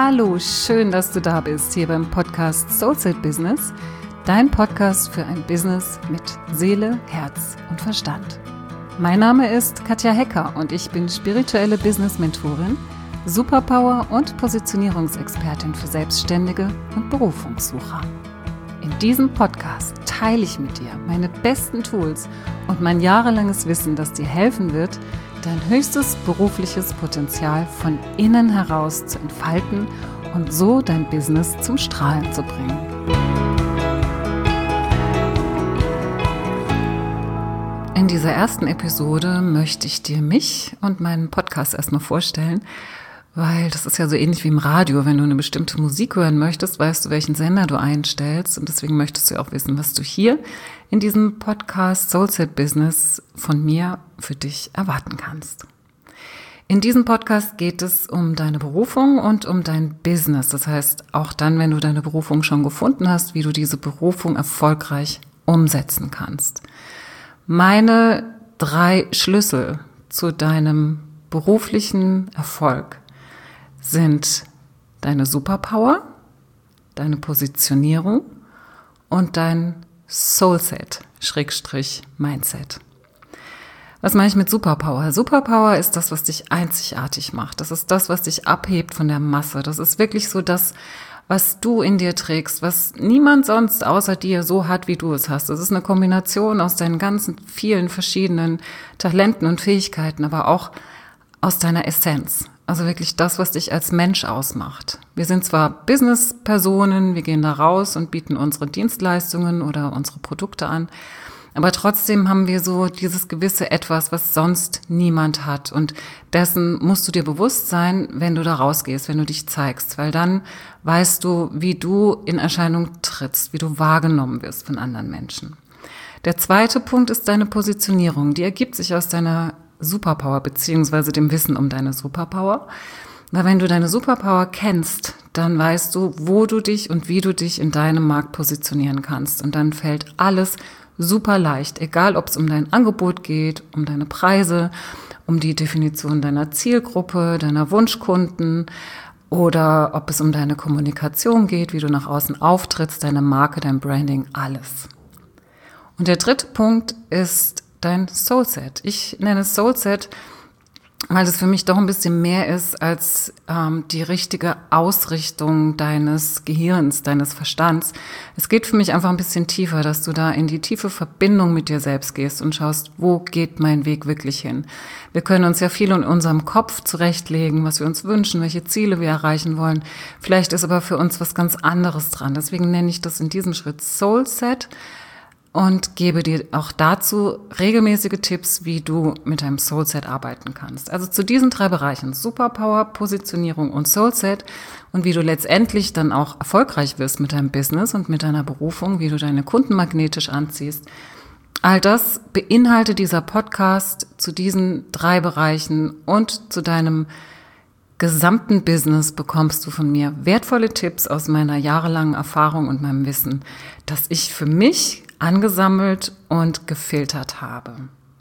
Hallo, schön, dass du da bist, hier beim Podcast Soulset Business, dein Podcast für ein Business mit Seele, Herz und Verstand. Mein Name ist Katja Hecker und ich bin spirituelle Business-Mentorin, Superpower- und Positionierungsexpertin für Selbstständige und Berufungssucher. In diesem Podcast teile ich mit dir meine besten Tools und mein jahrelanges Wissen, das dir helfen wird, dein höchstes berufliches Potenzial von innen heraus zu entfalten und so dein Business zum Strahlen zu bringen. In dieser ersten Episode möchte ich dir mich und meinen Podcast erstmal vorstellen, weil das ist ja so ähnlich wie im Radio. Wenn du eine bestimmte Musik hören möchtest, weißt du, welchen Sender du einstellst. Und deswegen möchtest du auch wissen, was du hier in diesem Podcast Soulset Business von mir für dich erwarten kannst. In diesem Podcast geht es um deine Berufung und um dein Business. Das heißt, auch dann, wenn du deine Berufung schon gefunden hast, wie du diese Berufung erfolgreich umsetzen kannst. Meine 3 Schlüssel zu deinem beruflichen Erfolg sind deine Superpower, deine Positionierung und dein Soulset, Mindset. Was meine ich mit Superpower? Superpower ist das, was dich einzigartig macht. Das ist das, was dich abhebt von der Masse. Das ist wirklich so das, was du in dir trägst, was niemand sonst außer dir so hat, wie du es hast. Das ist eine Kombination aus deinen ganzen vielen verschiedenen Talenten und Fähigkeiten, aber auch aus deiner Essenz. Also wirklich das, was dich als Mensch ausmacht. Wir sind zwar Business-Personen, wir gehen da raus und bieten unsere Dienstleistungen oder unsere Produkte an, aber trotzdem haben wir so dieses gewisse Etwas, was sonst niemand hat. Und dessen musst du dir bewusst sein, wenn du da rausgehst, wenn du dich zeigst, weil dann weißt du, wie du in Erscheinung trittst, wie du wahrgenommen wirst von anderen Menschen. Der zweite Punkt ist deine Positionierung. Die ergibt sich aus deiner Superpower beziehungsweise dem Wissen um deine Superpower. Weil wenn du deine Superpower kennst, dann weißt du, wo du dich und wie du dich in deinem Markt positionieren kannst. Und dann fällt alles super leicht, egal ob es um dein Angebot geht, um deine Preise, um die Definition deiner Zielgruppe, deiner Wunschkunden oder ob es um deine Kommunikation geht, wie du nach außen auftrittst, deine Marke, dein Branding, alles. Und der dritte Punkt ist dein Soulset. Ich nenne es Soulset, weil es für mich doch ein bisschen mehr ist als die richtige Ausrichtung deines Gehirns, deines Verstands. Es geht für mich einfach ein bisschen tiefer, dass du da in die tiefe Verbindung mit dir selbst gehst und schaust, wo geht mein Weg wirklich hin. Wir können uns ja viel in unserem Kopf zurechtlegen, was wir uns wünschen, welche Ziele wir erreichen wollen. Vielleicht ist aber für uns was ganz anderes dran. Deswegen nenne ich das in diesem Schritt Soulset und gebe dir auch dazu regelmäßige Tipps, wie du mit deinem Soulset arbeiten kannst. Also zu diesen 3 Bereichen, Superpower, Positionierung und Soulset, und wie du letztendlich dann auch erfolgreich wirst mit deinem Business und mit deiner Berufung, wie du deine Kunden magnetisch anziehst. All das beinhaltet dieser Podcast zu diesen 3 Bereichen, und zu deinem gesamten Business bekommst du von mir wertvolle Tipps aus meiner jahrelangen Erfahrung und meinem Wissen, das ich für mich angesammelt und gefiltert habe.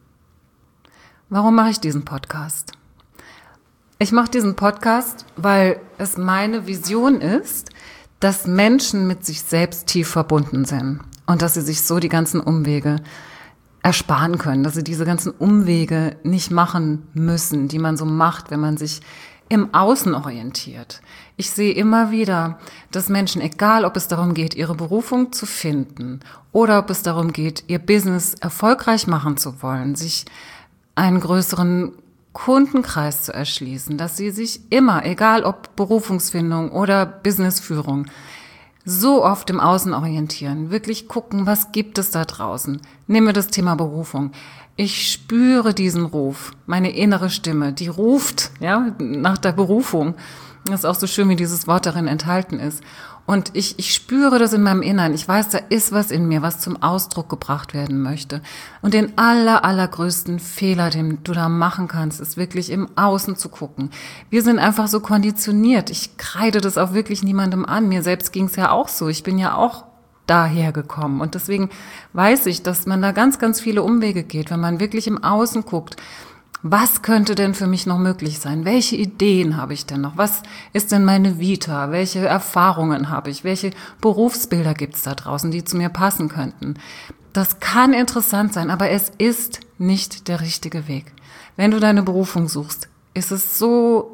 Warum mache ich diesen Podcast? Ich mache diesen Podcast, weil es meine Vision ist, dass Menschen mit sich selbst tief verbunden sind und dass sie sich so die ganzen Umwege ersparen können, dass sie diese ganzen Umwege nicht machen müssen, die man so macht, wenn man sich im Außen orientiert. Ich sehe immer wieder, dass Menschen, egal ob es darum geht, ihre Berufung zu finden oder ob es darum geht, ihr Business erfolgreich machen zu wollen, sich einen größeren Kundenkreis zu erschließen, dass sie sich immer, egal ob Berufungsfindung oder Businessführung, so oft im Außen orientieren, wirklich gucken, was gibt es da draußen. Nehmen wir das Thema Berufung. Ich spüre diesen Ruf, meine innere Stimme, die ruft nach der Berufung. Das ist auch so schön, wie dieses Wort darin enthalten ist. Und ich spüre das in meinem Innern. Ich weiß, da ist was in mir, was zum Ausdruck gebracht werden möchte. Und den allergrößten Fehler, den du da machen kannst, ist wirklich im Außen zu gucken. Wir sind einfach so konditioniert. Ich kreide das auch wirklich niemandem an. Mir selbst ging es ja auch so. Ich bin ja auch daher gekommen. Und deswegen weiß ich, dass man da ganz, ganz viele Umwege geht, wenn man wirklich im Außen guckt. Was könnte denn für mich noch möglich sein? Welche Ideen habe ich denn noch? Was ist denn meine Vita? Welche Erfahrungen habe ich? Welche Berufsbilder gibt es da draußen, die zu mir passen könnten? Das kann interessant sein, aber es ist nicht der richtige Weg. Wenn du deine Berufung suchst, ist es so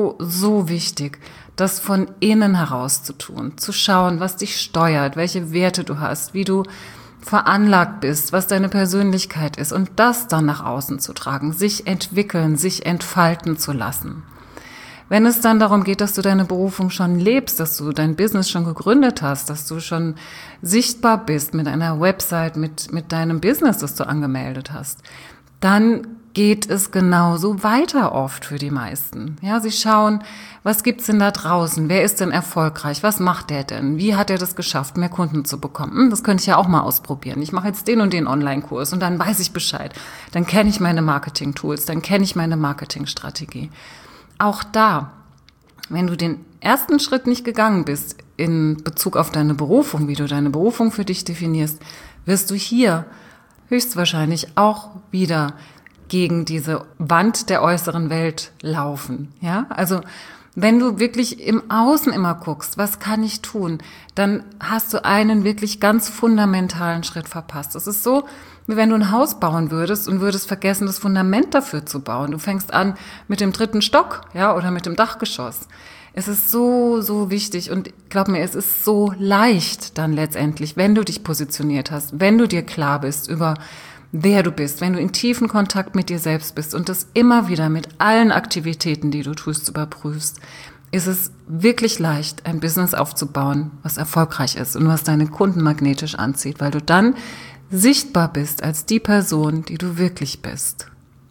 wichtig, das von innen heraus zu tun, zu schauen, was dich steuert, welche Werte du hast, wie du veranlagt bist, was deine Persönlichkeit ist und das dann nach außen zu tragen, sich entwickeln, sich entfalten zu lassen. Wenn es dann darum geht, dass du deine Berufung schon lebst, dass du dein Business schon gegründet hast, dass du schon sichtbar bist mit einer Website, mit deinem Business, das du angemeldet hast, dann geht es genauso weiter oft für die meisten. Ja, sie schauen, was gibt's denn da draußen? Wer ist denn erfolgreich? Was macht der denn? Wie hat er das geschafft, mehr Kunden zu bekommen? Das könnte ich ja auch mal ausprobieren. Ich mache jetzt den und den Online-Kurs und dann weiß ich Bescheid. Dann kenne ich meine Marketing-Tools, dann kenne ich meine Marketingstrategie. Auch da, wenn du den ersten Schritt nicht gegangen bist in Bezug auf deine Berufung, wie du deine Berufung für dich definierst, wirst du hier höchstwahrscheinlich auch wieder gegen diese Wand der äußeren Welt laufen. Ja, also wenn du wirklich im Außen immer guckst, was kann ich tun, dann hast du einen wirklich ganz fundamentalen Schritt verpasst. Es ist so, wie wenn du ein Haus bauen würdest und würdest vergessen, das Fundament dafür zu bauen. Du fängst an mit dem 3. Stock, ja, oder mit dem Dachgeschoss. Es ist so wichtig und glaub mir, es ist so leicht dann letztendlich, wenn du dich positioniert hast, wenn du dir klar bist über wer du bist, wenn du in tiefen Kontakt mit dir selbst bist und das immer wieder mit allen Aktivitäten, die du tust, überprüfst, ist es wirklich leicht, ein Business aufzubauen, was erfolgreich ist und was deine Kunden magnetisch anzieht, weil du dann sichtbar bist als die Person, die du wirklich bist.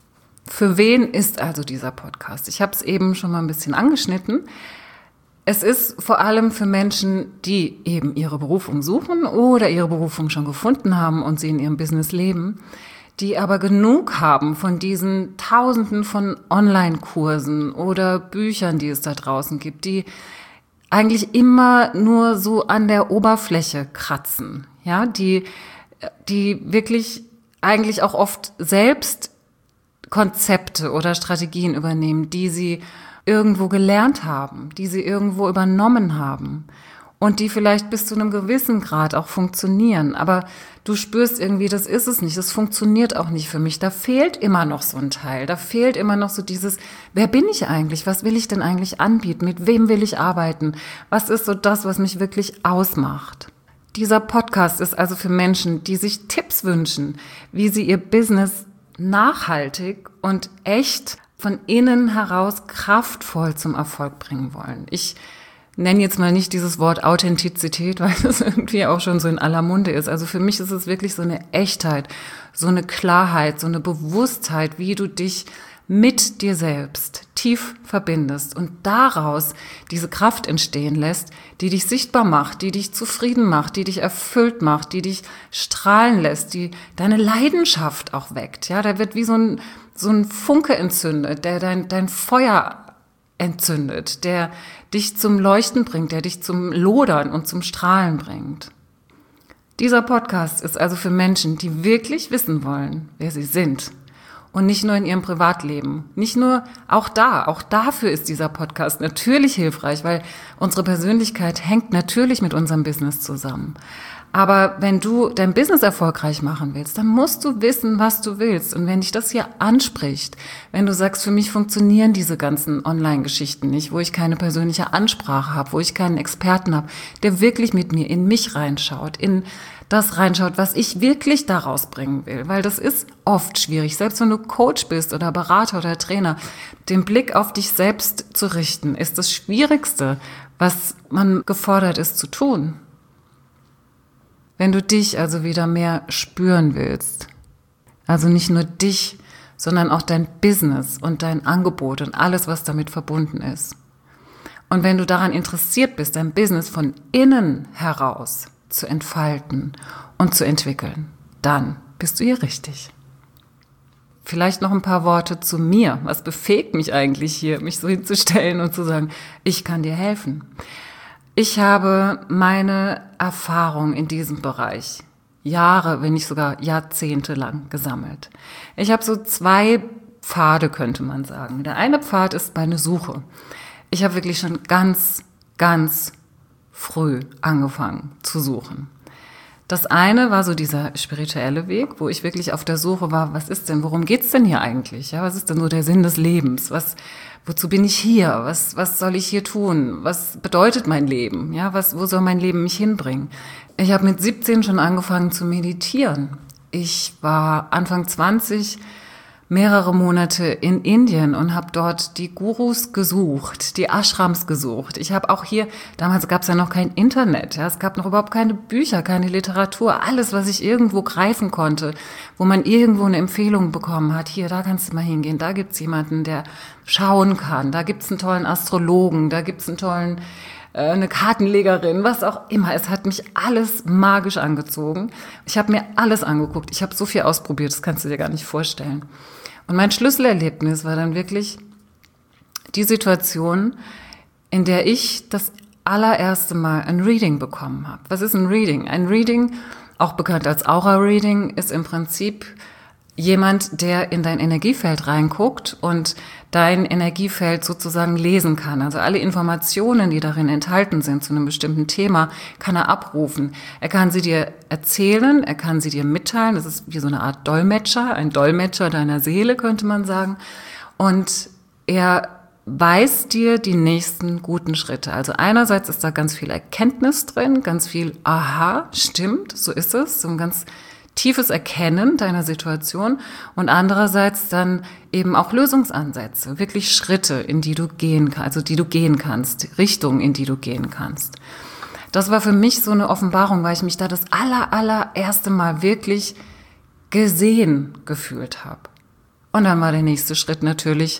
Für wen ist also dieser Podcast? Ich habe es eben schon mal ein bisschen angeschnitten. Es ist vor allem für Menschen, die eben ihre Berufung suchen oder ihre Berufung schon gefunden haben und sie in ihrem Business leben, die aber genug haben von diesen Tausenden von Online-Kursen oder Büchern, die es da draußen gibt, die eigentlich immer nur so an der Oberfläche kratzen, ja, die wirklich eigentlich auch oft selbst Konzepte oder Strategien übernehmen, die sie irgendwo gelernt haben, die sie irgendwo übernommen haben und die vielleicht bis zu einem gewissen Grad auch funktionieren. Aber du spürst irgendwie, das ist es nicht, das funktioniert auch nicht für mich. Da fehlt immer noch so ein Teil, da fehlt immer noch so dieses, wer bin ich eigentlich, was will ich denn eigentlich anbieten, mit wem will ich arbeiten, was ist so das, was mich wirklich ausmacht. Dieser Podcast ist also für Menschen, die sich Tipps wünschen, wie sie ihr Business nachhaltig und echt von innen heraus kraftvoll zum Erfolg bringen wollen. Ich nenne jetzt mal nicht dieses Wort Authentizität, weil das irgendwie auch schon so in aller Munde ist. Also für mich ist es wirklich so eine Echtheit, so eine Klarheit, so eine Bewusstheit, wie du dich mit dir selbst tief verbindest und daraus diese Kraft entstehen lässt, die dich sichtbar macht, die dich zufrieden macht, die dich erfüllt macht, die dich strahlen lässt, die deine Leidenschaft auch weckt. Ja, da wird wie so ein Funke entzündet, der dein Feuer entzündet, der dich zum Leuchten bringt, der dich zum Lodern und zum Strahlen bringt. Dieser Podcast ist also für Menschen, die wirklich wissen wollen, wer sie sind. Und nicht nur in ihrem Privatleben. Nicht nur, auch dafür ist dieser Podcast natürlich hilfreich, weil unsere Persönlichkeit hängt natürlich mit unserem Business zusammen. Aber wenn du dein Business erfolgreich machen willst, dann musst du wissen, was du willst. Und wenn dich das hier anspricht, wenn du sagst, für mich funktionieren diese ganzen Online-Geschichten nicht, wo ich keine persönliche Ansprache habe, wo ich keinen Experten habe, der wirklich mit mir in mich reinschaut, in das reinschaut, was ich wirklich daraus bringen will. Weil das ist oft schwierig, selbst wenn du Coach bist oder Berater oder Trainer, den Blick auf dich selbst zu richten, ist das Schwierigste, was man gefordert ist zu tun. Wenn du dich also wieder mehr spüren willst, also nicht nur dich, sondern auch dein Business und dein Angebot und alles, was damit verbunden ist. Und wenn du daran interessiert bist, dein Business von innen heraus zu entfalten und zu entwickeln, dann bist du hier richtig. Vielleicht noch ein paar Worte zu mir. Was befähigt mich eigentlich hier, mich so hinzustellen und zu sagen, ich kann dir helfen? Ich habe meine Erfahrung in diesem Bereich Jahre, wenn nicht sogar Jahrzehnte lang gesammelt. Ich habe so 2 Pfade, könnte man sagen. Der eine Pfad ist meine Suche. Ich habe wirklich schon ganz, ganz früh angefangen zu suchen. Das eine war so dieser spirituelle Weg, wo ich wirklich auf der Suche war, was ist denn, worum geht's denn hier eigentlich? Ja, was ist denn so der Sinn des Lebens? Wozu bin ich hier? Was soll ich hier tun? Was bedeutet mein Leben? Ja, wo soll mein Leben mich hinbringen? Ich habe mit 17 schon angefangen zu meditieren. Ich war Anfang 20 mehrere Monate in Indien und habe dort die Gurus gesucht, die Ashrams gesucht. Ich habe auch hier, damals gab es ja noch kein Internet, ja, es gab noch überhaupt keine Bücher, keine Literatur, alles, was ich irgendwo greifen konnte, wo man irgendwo eine Empfehlung bekommen hat. Hier, da kannst du mal hingehen, da gibt's jemanden, der schauen kann, da gibt's einen tollen Astrologen, da gibt's einen tollen eine Kartenlegerin, was auch immer. Es hat mich alles magisch angezogen. Ich habe mir alles angeguckt. Ich habe so viel ausprobiert, das kannst du dir gar nicht vorstellen. Und mein Schlüsselerlebnis war dann wirklich die Situation, in der ich das allererste Mal ein Reading bekommen habe. Was ist ein Reading? Ein Reading, auch bekannt als Aura-Reading, ist im Prinzip jemand, der in dein Energiefeld reinguckt und dein Energiefeld sozusagen lesen kann. Also alle Informationen, die darin enthalten sind zu einem bestimmten Thema, kann er abrufen. Er kann sie dir erzählen, er kann sie dir mitteilen. Das ist wie so eine Art Dolmetscher, ein Dolmetscher deiner Seele, könnte man sagen. Und er weiß dir die nächsten guten Schritte. Also einerseits ist da ganz viel Erkenntnis drin, ganz viel Aha, stimmt, so ist es, so ein ganz tiefes Erkennen deiner Situation und andererseits dann eben auch Lösungsansätze, wirklich Schritte, in die du gehen kannst, also die du gehen kannst, Richtungen, in die du gehen kannst. Das war für mich so eine Offenbarung, weil ich mich da das allererste Mal wirklich gesehen gefühlt habe. Und dann war der nächste Schritt natürlich,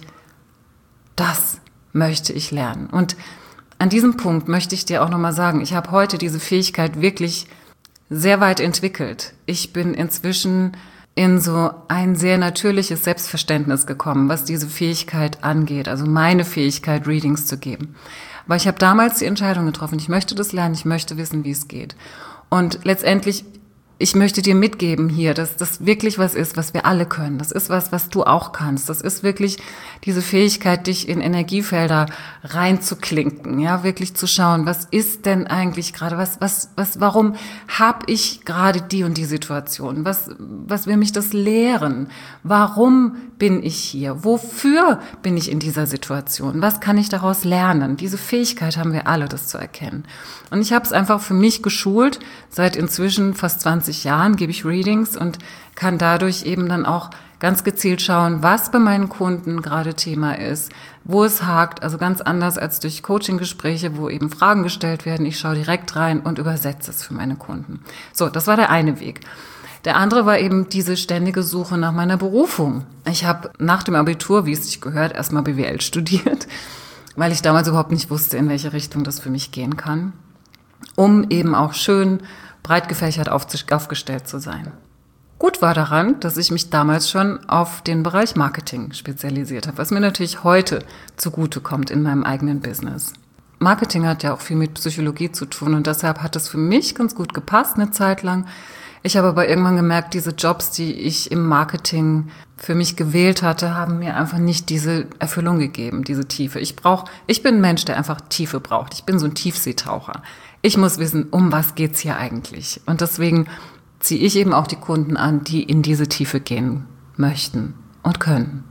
das möchte ich lernen. Und an diesem Punkt möchte ich dir auch nochmal sagen, ich habe heute diese Fähigkeit wirklich sehr weit entwickelt. Ich bin inzwischen in so ein sehr natürliches Selbstverständnis gekommen, was diese Fähigkeit angeht, also meine Fähigkeit, Readings zu geben. Aber ich habe damals die Entscheidung getroffen, ich möchte das lernen, ich möchte wissen, wie es geht. Und letztendlich, ich möchte dir mitgeben hier, dass das wirklich was ist, was wir alle können. Das ist was du auch kannst. Das ist wirklich diese Fähigkeit, dich in Energiefelder reinzuklinken, ja, wirklich zu schauen, was ist denn eigentlich gerade, warum habe ich gerade die und die Situation? Was will mich das lehren? Warum bin ich hier? Wofür bin ich in dieser Situation? Was kann ich daraus lernen? Diese Fähigkeit haben wir alle, das zu erkennen. Und ich habe es einfach für mich geschult. Seit inzwischen fast 20 Jahren gebe ich Readings und kann dadurch eben dann auch ganz gezielt schauen, was bei meinen Kunden gerade Thema ist, wo es hakt, also ganz anders als durch Coaching-Gespräche, wo eben Fragen gestellt werden. Ich schaue direkt rein und übersetze es für meine Kunden. So, das war der eine Weg. Der andere war eben diese ständige Suche nach meiner Berufung. Ich habe nach dem Abitur, wie es sich gehört, erstmal BWL studiert, weil ich damals überhaupt nicht wusste, in welche Richtung das für mich gehen kann, um eben auch schön breit gefächert aufgestellt zu sein. Gut war daran, dass ich mich damals schon auf den Bereich Marketing spezialisiert habe, was mir natürlich heute zugutekommt in meinem eigenen Business. Marketing hat ja auch viel mit Psychologie zu tun und deshalb hat es für mich ganz gut gepasst eine Zeit lang. Ich habe aber irgendwann gemerkt, diese Jobs, die ich im Marketing für mich gewählt hatte, haben mir einfach nicht diese Erfüllung gegeben, diese Tiefe. Ich bin ein Mensch, der einfach Tiefe braucht. Ich bin so ein Tiefseetaucher. Ich muss wissen, um was geht's hier eigentlich? Und deswegen ziehe ich eben auch die Kunden an, die in diese Tiefe gehen möchten und können.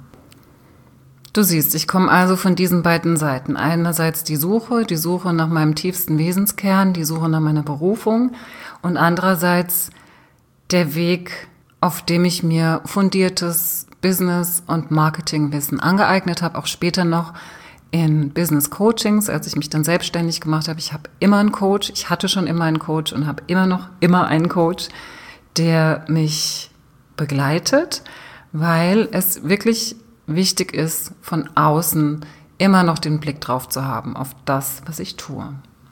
Du siehst, ich komme also von diesen beiden Seiten. Einerseits die Suche nach meinem tiefsten Wesenskern, die Suche nach meiner Berufung und andererseits der Weg, auf dem ich mir fundiertes Business- und Marketingwissen angeeignet habe, auch später noch in Business-Coachings, als ich mich dann selbstständig gemacht habe. Ich habe immer einen Coach, ich hatte schon immer einen Coach und habe immer einen Coach, der mich begleitet, weil es wirklich wichtig ist, von außen immer noch den Blick drauf zu haben, auf das, was ich tue.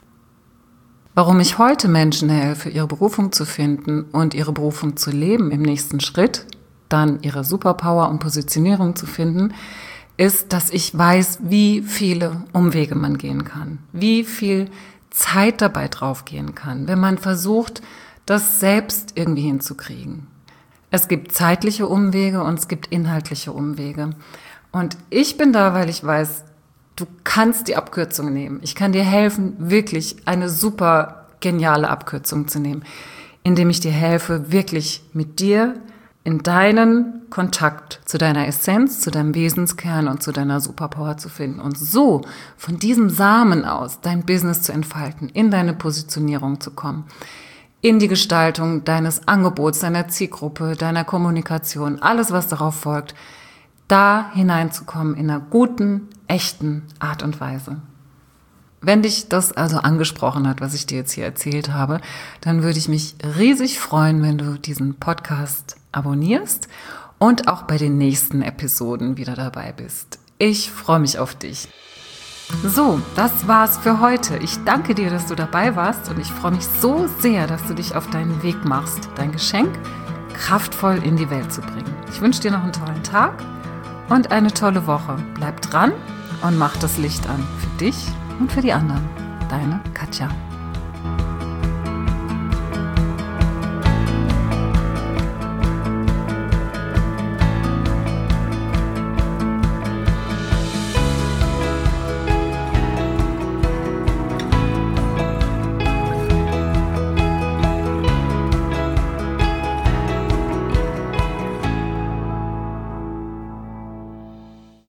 Warum ich heute Menschen helfe, ihre Berufung zu finden und ihre Berufung zu leben im nächsten Schritt, dann ihre Superpower und Positionierung zu finden, ist, dass ich weiß, wie viele Umwege man gehen kann, wie viel Zeit dabei draufgehen kann, wenn man versucht, das selbst irgendwie hinzukriegen. Es gibt zeitliche Umwege und es gibt inhaltliche Umwege. Und ich bin da, weil ich weiß, du kannst die Abkürzung nehmen. Ich kann dir helfen, wirklich eine super geniale Abkürzung zu nehmen, indem ich dir helfe, wirklich mit dir in deinen Kontakt zu deiner Essenz, zu deinem Wesenskern und zu deiner Superpower zu finden und so von diesem Samen aus dein Business zu entfalten, in deine Positionierung zu kommen, in die Gestaltung deines Angebots, deiner Zielgruppe, deiner Kommunikation, alles, was darauf folgt, da hineinzukommen in einer guten, echten Art und Weise. Wenn dich das also angesprochen hat, was ich dir jetzt hier erzählt habe, dann würde ich mich riesig freuen, wenn du diesen Podcast abonnierst und auch bei den nächsten Episoden wieder dabei bist. Ich freue mich auf dich. So, das war's für heute. Ich danke dir, dass du dabei warst und ich freue mich so sehr, dass du dich auf deinen Weg machst, dein Geschenk kraftvoll in die Welt zu bringen. Ich wünsche dir noch einen tollen Tag und eine tolle Woche. Bleib dran und mach das Licht an für dich und für die anderen. Deine Katja.